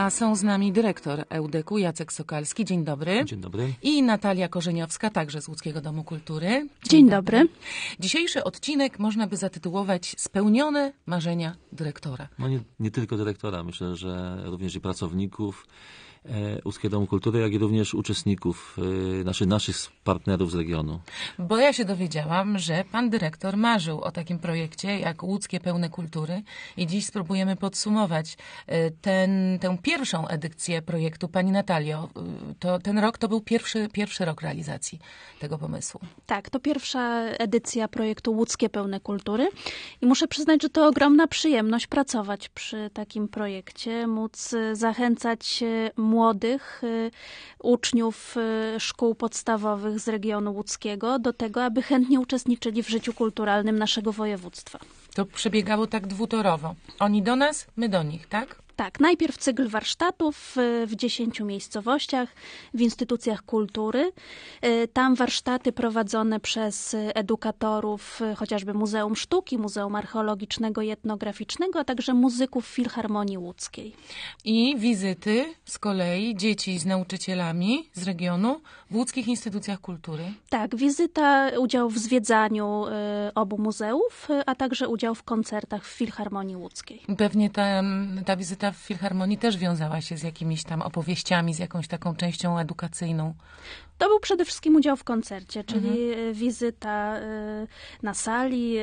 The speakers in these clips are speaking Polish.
A są z nami dyrektor EUDEK-u Jacek Sokalski. Dzień dobry. Dzień dobry. I Natalia Korzeniowska, także z Łódzkiego Domu Kultury. Dzień dobry. Dzisiejszy odcinek można by zatytułować Spełnione marzenia dyrektora. No nie tylko dyrektora, myślę, że również i pracowników Łódzkiego Domu Kultury, jak i również uczestników, naszych partnerów z regionu. Bo ja się dowiedziałam, że pan dyrektor marzył o takim projekcie jak Łódzkie Pełne Kultury i dziś spróbujemy podsumować tę pierwszą edycję projektu. Pani Natalio, ten rok to był pierwszy rok realizacji tego pomysłu. Tak, to pierwsza edycja projektu Łódzkie Pełne Kultury i muszę przyznać, że to ogromna przyjemność pracować przy takim projekcie, móc zachęcać młodych uczniów szkół podstawowych z regionu łódzkiego do tego, aby chętnie uczestniczyli w życiu kulturalnym naszego województwa. To przebiegało tak dwutorowo. Oni do nas, my do nich, tak? Tak, najpierw cykl warsztatów w 10 miejscowościach, w instytucjach kultury. Tam warsztaty prowadzone przez edukatorów, chociażby Muzeum Sztuki, Muzeum Archeologicznego i Etnograficznego, a także muzyków Filharmonii Łódzkiej. I wizyty z kolei dzieci z nauczycielami z regionu w łódzkich instytucjach kultury. Tak, wizyta, udział w zwiedzaniu obu muzeów, a także udział w koncertach w Filharmonii Łódzkiej. Pewnie ta wizyta w Filharmonii też wiązała się z jakimiś tam opowieściami, z jakąś taką częścią edukacyjną. To był przede wszystkim udział w koncercie, czyli wizyta na sali.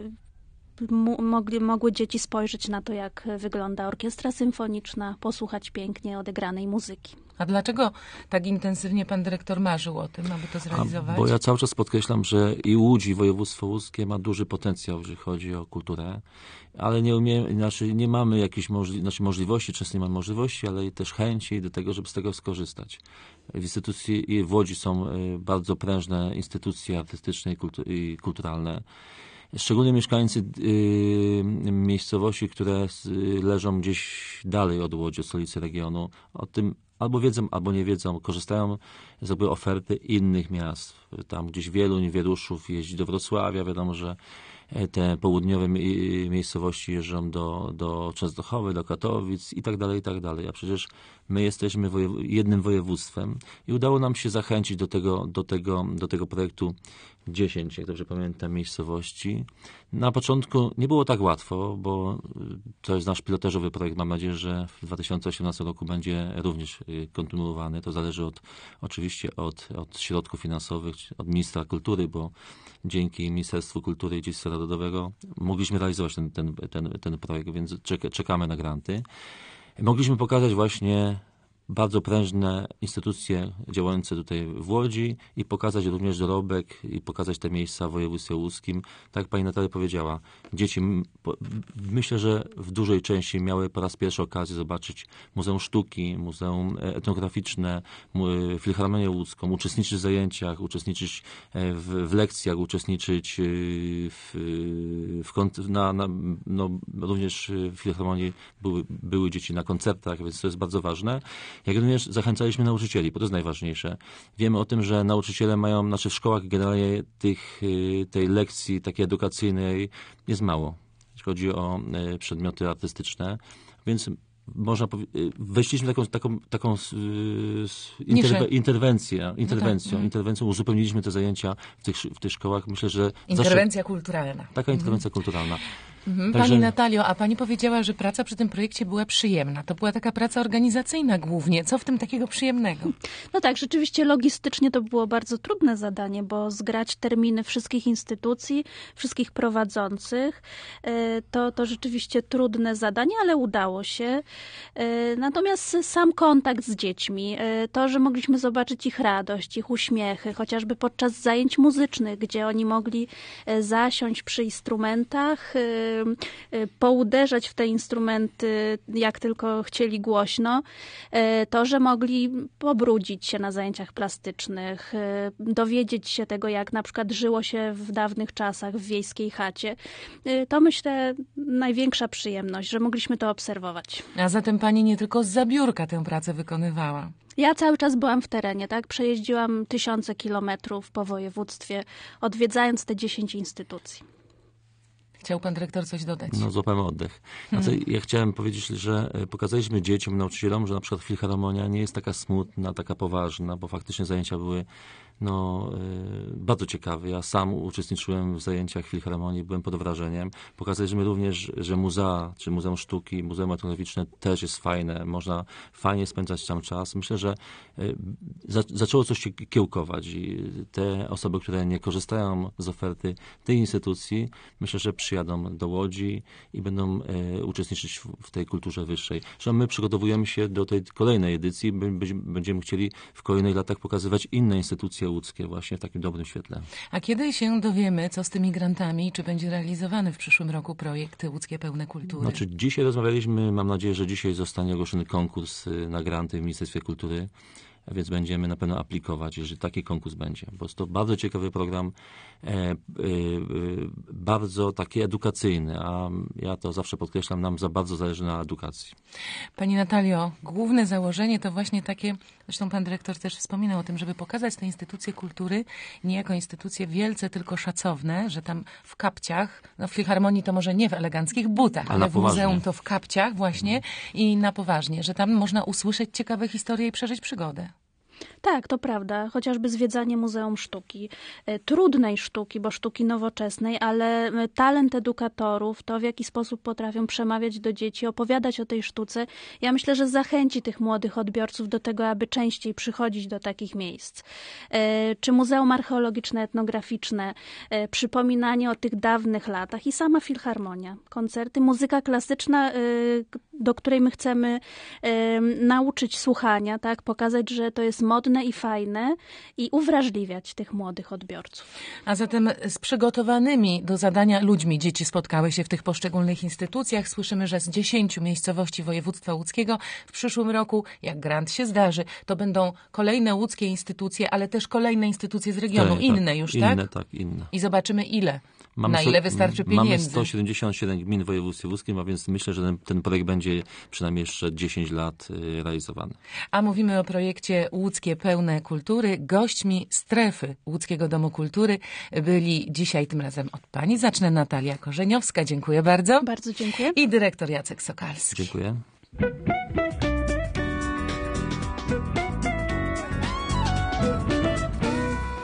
Mogły dzieci spojrzeć na to, jak wygląda orkiestra symfoniczna, posłuchać pięknie odegranej muzyki. A dlaczego tak intensywnie pan dyrektor marzył o tym, aby to zrealizować? Bo ja cały czas podkreślam, że i Łódź, i województwo łódzkie ma duży potencjał, jeżeli chodzi o kulturę, ale nie mamy jakichś możliwości, często nie mamy możliwości, ale też chęci do tego, żeby z tego skorzystać. W instytucji i w Łodzi są bardzo prężne instytucje artystyczne i kulturalne. Szczególnie mieszkańcy miejscowości, które leżą gdzieś dalej od Łodzi, od stolicy regionu, o tym albo wiedzą, albo nie wiedzą, korzystają z oferty innych miast. Tam gdzieś wielu wieruszów jeździ do Wrocławia, wiadomo, że te południowe miejscowości jeżdżą do Częstochowy, do Katowic i tak dalej, i tak dalej. A przecież my jesteśmy jednym województwem i udało nam się zachęcić do tego projektu 10, jak dobrze pamiętam, miejscowości. Na początku nie było tak łatwo, bo to jest nasz pilotażowy projekt. Mam nadzieję, że w 2018 roku będzie również kontynuowany. To zależy oczywiście od środków finansowych, od ministra kultury, bo dzięki Ministerstwu Kultury i Dziedzictwa Narodowego mogliśmy realizować ten projekt, więc czekamy na granty. Mogliśmy pokazać właśnie bardzo prężne instytucje działające tutaj w Łodzi i pokazać również dorobek i pokazać te miejsca w województwie łódzkim. Tak jak pani Natalia powiedziała, dzieci myślę, że w dużej części miały po raz pierwszy okazję zobaczyć Muzeum Sztuki, Muzeum Etnograficzne, Filharmonię Łódzką, uczestniczyć w zajęciach, uczestniczyć w lekcjach, uczestniczyć również w Filharmonii były dzieci na koncertach, więc to jest bardzo ważne. Jak również zachęcaliśmy nauczycieli, bo to jest najważniejsze. Wiemy o tym, że nauczyciele mają, w szkołach generalnie tej lekcji takiej edukacyjnej jest mało, jeśli chodzi o przedmioty artystyczne, więc weszliśmy taką interwencją, uzupełniliśmy te zajęcia w tych szkołach. Myślę, że interwencja kulturalna. Taka interwencja kulturalna. Pani Natalio, a pani powiedziała, że praca przy tym projekcie była przyjemna. To była taka praca organizacyjna głównie. Co w tym takiego przyjemnego? No tak, rzeczywiście logistycznie to było bardzo trudne zadanie, bo zgrać terminy wszystkich instytucji, wszystkich prowadzących, to rzeczywiście trudne zadanie, ale udało się. Natomiast sam kontakt z dziećmi, to, że mogliśmy zobaczyć ich radość, ich uśmiechy, chociażby podczas zajęć muzycznych, gdzie oni mogli zasiąść przy instrumentach, pouderzać w te instrumenty, jak tylko chcieli głośno. To, że mogli pobrudzić się na zajęciach plastycznych, dowiedzieć się tego, jak na przykład żyło się w dawnych czasach w wiejskiej chacie. To myślę największa przyjemność, że mogliśmy to obserwować. A zatem pani nie tylko zza biurka tę pracę wykonywała. Ja cały czas byłam w terenie, tak? Przejeździłam tysiące kilometrów po województwie, odwiedzając te 10 instytucji. Chciał pan dyrektor coś dodać? No, złapałem oddech. Znaczy, ja chciałem powiedzieć, że pokazaliśmy dzieciom, nauczycielom, że na przykład filharmonia nie jest taka smutna, taka poważna, bo faktycznie zajęcia były bardzo ciekawe. Ja sam uczestniczyłem w zajęciach filharmonii, byłem pod wrażeniem. Pokazaliśmy również, że muzea, czy Muzeum Sztuki, Muzeum Etnograficzne też jest fajne. Można fajnie spędzać tam czas. Myślę, że zaczęło coś się kiełkować i te osoby, które nie korzystają z oferty tej instytucji, myślę, że przyjadą do Łodzi i będą uczestniczyć w tej kulturze wyższej. Zresztą my przygotowujemy się do tej kolejnej edycji. Będziemy chcieli w kolejnych latach pokazywać inne instytucje łódzkie właśnie w takim dobrym świetle. A kiedy się dowiemy, co z tymi grantami i czy będzie realizowany w przyszłym roku projekt Łódzkie Pełne Kultury? Znaczy, dzisiaj rozmawialiśmy, mam nadzieję, że dzisiaj zostanie ogłoszony konkurs na granty w Ministerstwie Kultury, więc będziemy na pewno aplikować, jeżeli taki konkurs będzie. Bo jest to bardzo ciekawy program, bardzo taki edukacyjny, a ja to zawsze podkreślam, nam za bardzo zależy na edukacji. Pani Natalio, główne założenie to właśnie takie, zresztą pan dyrektor też wspominał o tym, żeby pokazać te instytucje kultury nie jako instytucje wielce tylko szacowne, że tam w kapciach, w filharmonii to może nie w eleganckich butach, ale w muzeum to w kapciach właśnie i na poważnie, że tam można usłyszeć ciekawe historie i przeżyć przygodę. Tak, to prawda. Chociażby zwiedzanie Muzeum Sztuki. Trudnej sztuki, bo sztuki nowoczesnej, ale talent edukatorów, to w jaki sposób potrafią przemawiać do dzieci, opowiadać o tej sztuce, ja myślę, że zachęci tych młodych odbiorców do tego, aby częściej przychodzić do takich miejsc. Czy Muzeum Archeologiczne, Etnograficzne, przypominanie o tych dawnych latach i sama filharmonia, koncerty, muzyka klasyczna, do której my chcemy nauczyć słuchania, tak, pokazać, że to jest modne i fajne i uwrażliwiać tych młodych odbiorców. A zatem z przygotowanymi do zadania ludźmi dzieci spotkały się w tych poszczególnych instytucjach. Słyszymy, że z 10 miejscowości województwa łódzkiego w przyszłym roku, jak grant się zdarzy, to będą kolejne łódzkie instytucje, ale też kolejne instytucje z regionu. Tak, inne już, inne, tak? Inne. I zobaczymy ile. Na ile wystarczy pieniędzy. Mamy 177 gmin w województwie łódzkim, a więc myślę, że ten projekt będzie przynajmniej jeszcze 10 lat realizowany. A mówimy o projekcie Łódzkie Pełne Kultury. Gośćmi strefy Łódzkiego Domu Kultury byli dzisiaj tym razem od pani. Zacznę Natalia Korzeniowska. Dziękuję bardzo. Bardzo dziękuję. I dyrektor Jacek Sokalski. Dziękuję.